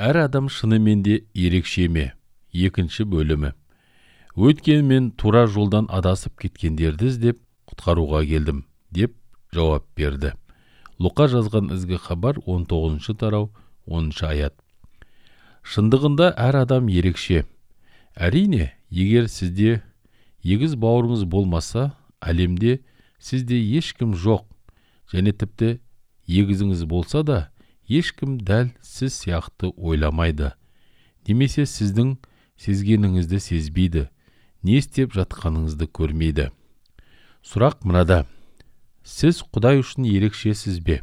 Әр адам шынымен де ерекше ме? Екінші бөлімі. Өйткені мен тура жолдан адасып кеткендерді іздеп құтқаруға келдім, деп жауап берді. Луқа жазған ізгі хабар 19 тарау 10 аят. Шындығында әр адам ерекше. Әрине, егер сізде егіз бауырыңыз болмаса, әлемде сізде ешкім жоқ, және тіпті егізіңіз болса да, ешкім дәл сіз сияқты ойламайды. Немесе сіздің сезгеніңізді сезбейді, не істеп жатқаныңызды көрмейді. Сұрақ мынада: сіз Құдай үшін ерекшесіз бе?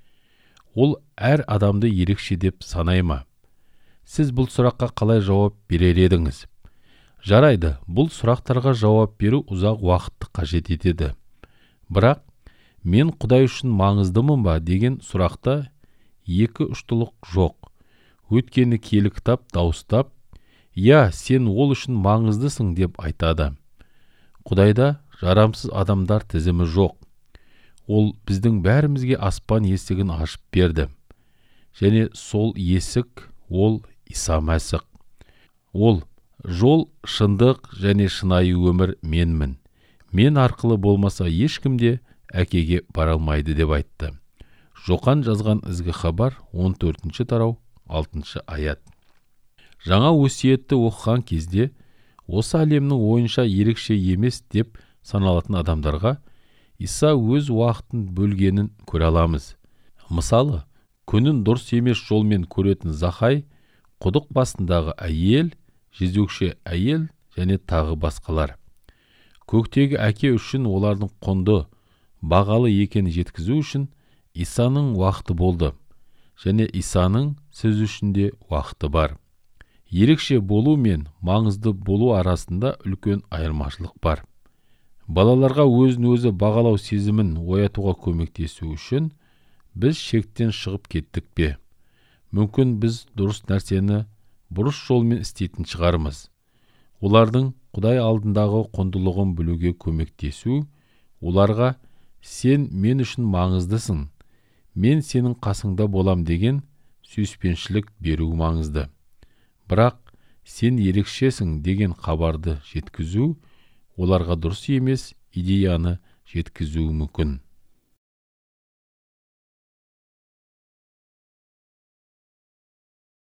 Ол әр адамды ерекше деп санай ма? Сіз бұл сұраққа қалай жауап берер едіңіз? Жарайды, бұл сұрақтарға жауап беру ұзақ уақытты қажет етеді. Бірақ мен Құдай үшін маңыздымын ба деген сұрақта екі ұштылық жоқ. Өйткені киелі кітап дауыстап, «Я, сен ол үшін маңыздысың» деп айтады. Құдайда жарамсыз адамдар тізімі жоқ. Ол біздің бәрімізге аспан есігін ашып берді. Және сол есік, ол Иса Мәсіх. Ол жол, шындық және шынайы өмір менмін. Мен арқылы болмаса ешкімде әкеге бара алмайды деп айтты. Жоқан жазған ізгі хабар 14 тарау 6 аят. Жаңа өсиетті оқыған кезде осы әлемнің ойынша ерекше емес деп саналатын адамдарға Иса өз уақытын бөлгенін көре аламыз. Мысалы, күнін дұрыс емес жолмен көретін Захай, құдық басындағы әйел, жезөкше әйел және тағы басқалар. Көктегі әке үшін олардың құнды, бағалы екенін жеткізу үшін Исаның уақыты болды, және Исаның сіз үшін де уақыты бар. Ерекше болу мен маңызды болу арасында үлкен айырмашылық бар. Балаларға өзін-өзі бағалау сезімін оятуға көмектесу үшін біз шектен шығып кеттік пе? Мүмкін біз дұрыс нәрсені бұрыс жолмен істейтін шығармыз. Олардың Құдай алдындағы құндылығын білуге көмектесу, оларға «Сен мен үшін маңыздысың, мен сенің қасыңда болам» деген сүйіспеншілік беру маңызды. Бірақ «Сен ерекшесің» деген хабарды жеткізу оларға дұрыс емес идеяны жеткізуі мүмкін.